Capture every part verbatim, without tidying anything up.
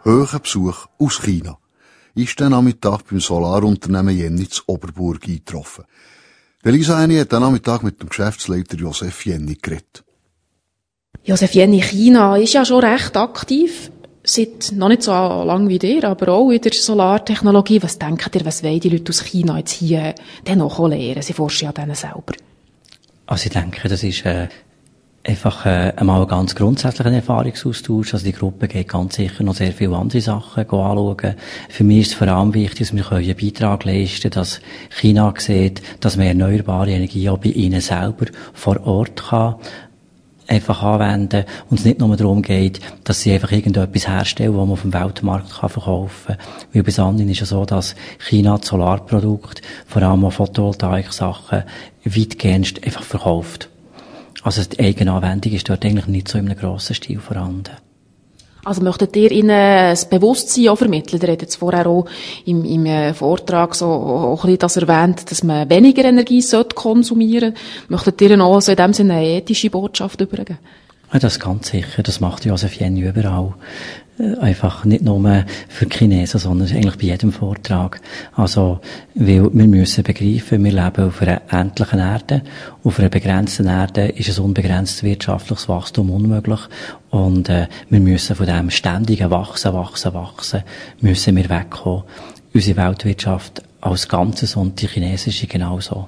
hohen Besuch aus China ist der Nachmittag beim Solarunternehmen Jenny zu Oberburg eingetroffen. Der Lisa Henny hat den Nachmittag mit dem Geschäftsleiter Josef Jenny geredet. Josef Jenny, China ist ja schon recht aktiv. Seit noch nicht so lang wie dir, aber auch in der Solartechnologie. Was denkt ihr, was wollen die Leute aus China jetzt hier dann noch lernen? Sie forschen ja denen selber. Also ich denke, das ist äh, einfach äh, einmal ein ganz grundsätzlicher Erfahrungsaustausch. Also die Gruppe geht ganz sicher noch sehr viele andere Sachen anschauen. Für mich ist es vor allem wichtig, dass wir einen Beitrag leisten können, dass China sieht, dass man erneuerbare Energie auch bei ihnen selber vor Ort kann einfach anwenden und es nicht nur darum geht, dass sie einfach irgendetwas herstellen, was man auf dem Weltmarkt kann verkaufen kann. Weil bis anhin ist es so, dass China das Solarprodukt, vor allem auch Photovoltaik-Sachen, weitgehend einfach verkauft. Also die Eigenanwendung ist dort eigentlich nicht so in einem grossen Stil vorhanden. Also möchtet ihr ihnen das Bewusstsein auch vermitteln? Ihr habt jetzt vorher auch im, im Vortrag so auch ein bisschen das erwähnt, dass man weniger Energie sollte konsumieren. Möchtet ihr ihnen auch so in dem Sinne eine ethische Botschaft übergeben? Ja, das ganz sicher. Das macht Josef Jenny überall. Einfach nicht nur für die Chinesen, sondern eigentlich bei jedem Vortrag. Also, weil wir müssen begreifen, wir leben auf einer endlichen Erde. Auf einer begrenzten Erde ist ein unbegrenztes wirtschaftliches Wachstum unmöglich. Und äh, wir müssen von dem ständigen Wachsen, Wachsen, Wachsen, müssen wir wegkommen. Unsere Weltwirtschaft als Ganzes und die chinesische genauso.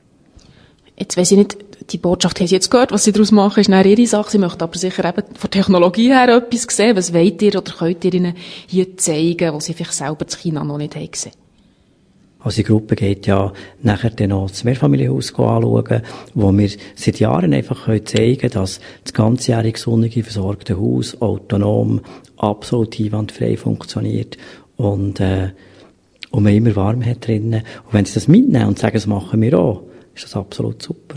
Jetzt weiss ich nicht, die Botschaft haben Sie jetzt gehört, was Sie daraus machen, ist dann Ihre Sache. Sie möchten aber sicher eben von der Technologie her etwas sehen. Was wollt ihr oder könnt ihr ihnen hier zeigen, was Sie vielleicht selber in China noch nicht haben gesehen? Also die Gruppe geht ja nachher dann noch das Mehrfamilienhaus anschauen, wo wir seit Jahren einfach zeigen können, dass das ganzjährig sonnige versorgte Haus autonom, absolut einwandfrei funktioniert und, äh, und man immer warm hat drinnen. Und wenn Sie das mitnehmen und sagen, das machen wir auch, ist das absolut super.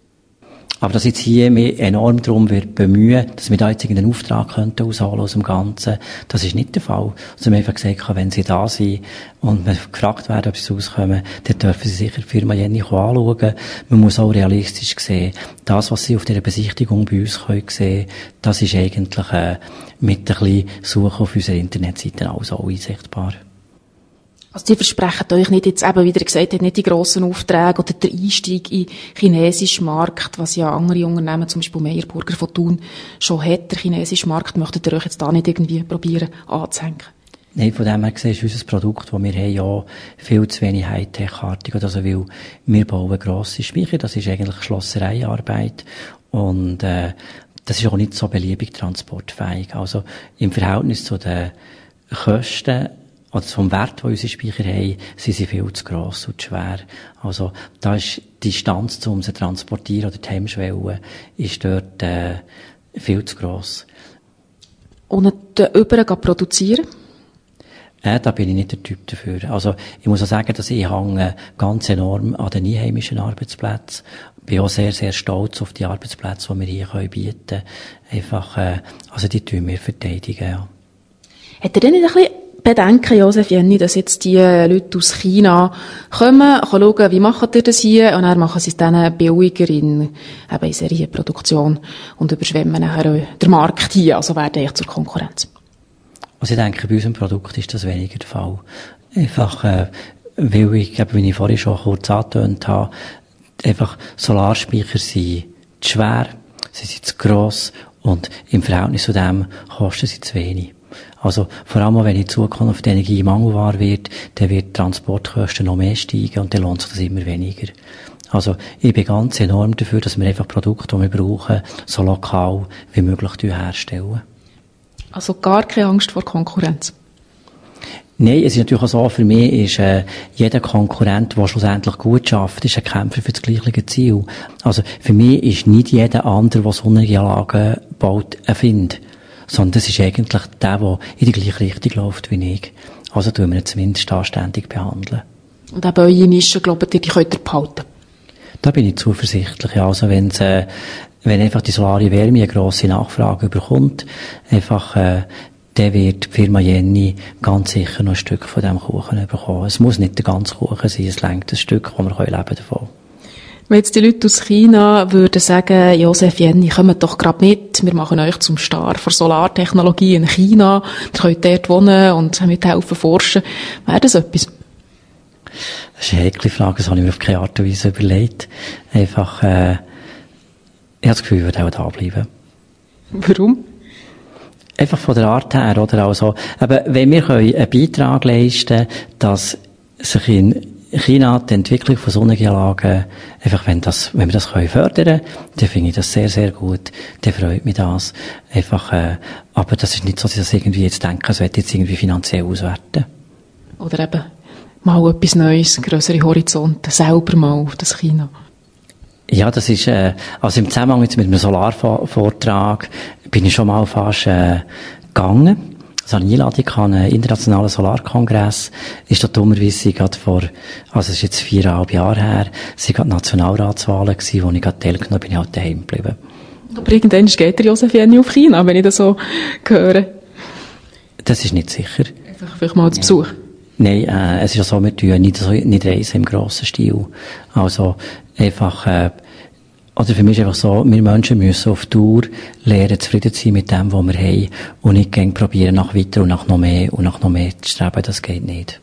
Aber dass jetzt hier mich enorm darum wird bemühen, dass wir da jetzt irgendeinen Auftrag könnten ausholen aus dem Ganzen, das ist nicht der Fall. Also wir haben einfach gesagt, wenn sie da sind und wir gefragt werden, ob sie rauskommen, dann dürfen sie sicher die Firma Jenny anschauen. Man muss auch realistisch sehen, das, was sie auf dieser Besichtigung bei uns können sehen, das ist eigentlich äh, mit ein bisschen Suche auf unserer Internetseite alles auch einsichtbar. Also, Sie versprechen euch nicht jetzt eben, wie ihr gesagt habt, nicht die grossen Aufträge oder der Einstieg in den chinesischen Markt, was ja andere Unternehmen, zum Beispiel Meyer Burger von Thun, schon hat, der chinesische Markt, möchtet ihr euch jetzt da nicht irgendwie probieren anzuhängen? Nein, von dem her gesehen ist unser Produkt, das wir haben, ja viel zu wenig Hightech-artig. Also, weil wir bauen grosse Speicher, das ist eigentlich Schlossereiarbeit und äh, das ist auch nicht so beliebig transportfähig. Also, im Verhältnis zu den Kosten oder vom Wert, den unsere Speicher haben, sind sie viel zu gross und zu schwer. Also, da ist die Distanz, um sie zu transportieren, oder die Hemmschwelle, ist dort, äh, viel zu gross. Und über produzieren? Äh, da bin ich nicht der Typ dafür. Also, ich muss auch sagen, dass ich hänge ganz enorm an den einheimischen Arbeitsplätzen. Bin auch sehr, sehr stolz auf die Arbeitsplätze, die wir hier bieten können. Einfach, äh, also, die tun wir verteidigen, ja. Hat er denn nicht ein bisschen Bedenken, Josef Jenny, dass jetzt die Leute aus China kommen, schauen, wie machen ihr das hier, und dann machen sie es dann billiger in, eben in Serienproduktion und überschwemmen nachher den Markt hier, also werden echt zur Konkurrenz. Also ich denke, bei unserem Produkt ist das weniger der Fall. Einfach, äh, weil ich, glaube, wie ich vorhin schon kurz angetönt habe, einfach Solarspeicher sind zu schwer, sie sind zu gross und im Verhältnis zu dem kosten sie zu wenig. Also, vor allem, wenn in Zukunft Energie mangelbar wird, dann wird die Transportkosten noch mehr steigen und dann lohnt sich das immer weniger. Also, ich bin ganz enorm dafür, dass wir einfach Produkte, die wir brauchen, so lokal wie möglich herstellen. Also gar keine Angst vor Konkurrenz? Nein, es ist natürlich auch so, für mich ist äh, jeder Konkurrent, der schlussendlich gut schafft, ist ein Kämpfer für das gleiche Ziel. Also, für mich ist nicht jeder andere, der Sonnenauslangen baut, ein Find. Sondern das ist eigentlich der, der in die gleiche Richtung läuft wie ich. Also tun wir ihn zumindest anständig behandeln. Und auch bei euren Nischen, glaubt ihr, die könnt ihr behalten? Da bin ich zuversichtlich. Also wenn's, äh, wenn einfach die solare Wärme eine grosse Nachfrage bekommt, einfach, äh, dann wird die Firma Jenny ganz sicher noch ein Stück von diesem Kuchen bekommen. Es muss nicht der ganze Kuchen sein, es reicht ein Stück, wo wir leben davon. Wenn jetzt die Leute aus China würden sagen, Josef Jenny, kommt doch gerade mit, wir machen euch zum Star für Solartechnologie in China, ihr könnt dort wohnen und mithelfen forschen, wäre das etwas? Das ist eine heikle Frage, das habe ich mir auf keine Art und Weise überlegt. Einfach, äh, ich habe das Gefühl, ich würde auch da bleiben. Warum? Einfach von der Art her, oder? Also, aber wenn wir können einen Beitrag leisten, dass sich in China die Entwicklung von Sonnenanlagen, einfach wenn das, wenn wir das können fördern, dann finde ich das sehr, sehr gut. Dann freut mich das. Einfach, äh, aber das ist nicht so, dass ich das irgendwie jetzt denke, es wird jetzt irgendwie finanziell auswerten. Oder eben, mal etwas Neues, grössere Horizonte, selber mal auf das China. Ja, das ist, äh, also im Zusammenhang jetzt mit einem Solarvortrag bin ich schon mal fast, äh, gegangen. Es hatte eine Einladung an einen internationalen Solarkongress. Ist dort dummerweise gerade vor, also es ist jetzt viereinhalb Jahre her, es waren gerade Nationalratswahlen gewesen, wo ich gerade teilgenommen habe, bin ich halt daheim geblieben. Aber irgendwann geht der Josef Jenny auf China, wenn ich das so höre. Das ist nicht sicher. Einfach vielleicht mal zu Besuch. Nein, äh, es ist ja so, wir tun nicht, so, nicht reisen im grossen Stil. Also, einfach, äh, oder für mich ist einfach so, wir Menschen müssen auf Dauer lernen, zufrieden zu sein mit dem, was wir haben, und nicht gern probieren, nach weiter und nach noch mehr und nach noch mehr zu streben, das geht nicht.